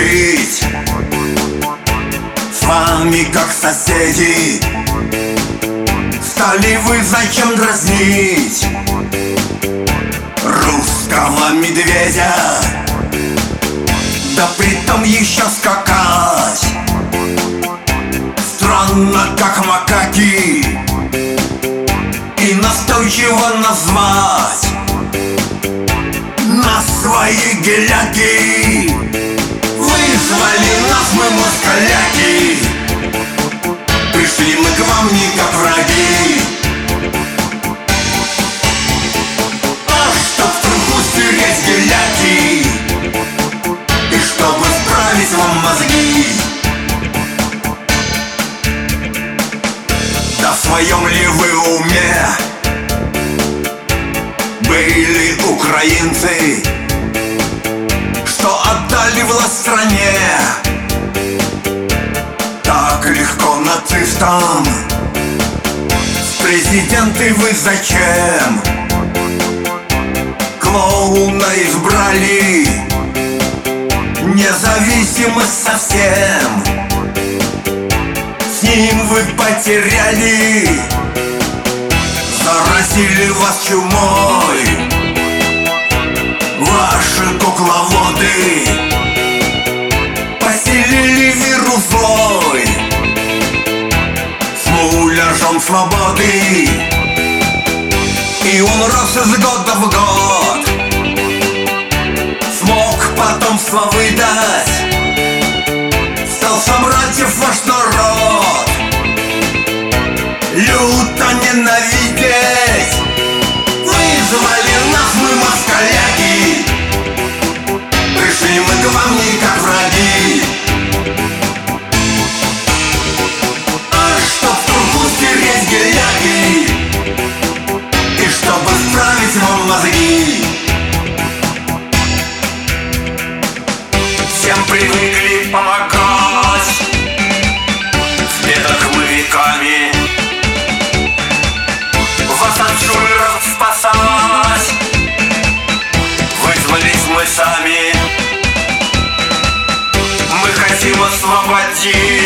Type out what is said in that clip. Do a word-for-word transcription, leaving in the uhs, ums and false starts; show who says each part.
Speaker 1: жить с вами как соседи. Стали вы зачем дразнить русского медведя? Да притом еще скакать странно, как макаки, и настойчиво назвать на свои геляки. Вызвали нас мы, москаляки, пришли мы к вам не как враги, а чтоб в труху стереть геляки, и чтобы вправить вам мозги. Да в своем ли вы уме были украинцы, что отдали власть стране так легко нацистам? В президенты вы зачем клоуна избрали? Независимость совсем с ним вы потеряли. Заразили вас чумой ваши кукловоды, поселили вирус злой с муляжом свободы, и он рос из года в год, смог потомство выдать, стал собратьев ваш народ люто ненавидеть. Вызвали нас мы, москаляки, пришли мы к вам не как враги, а чтоб в труху стереть геляки, и чтобы вправить вам мозги. Всем привыкли помогать, в бедах мы веками вас от шулеров спасать. Вызвались мы сами, мы хотим освободить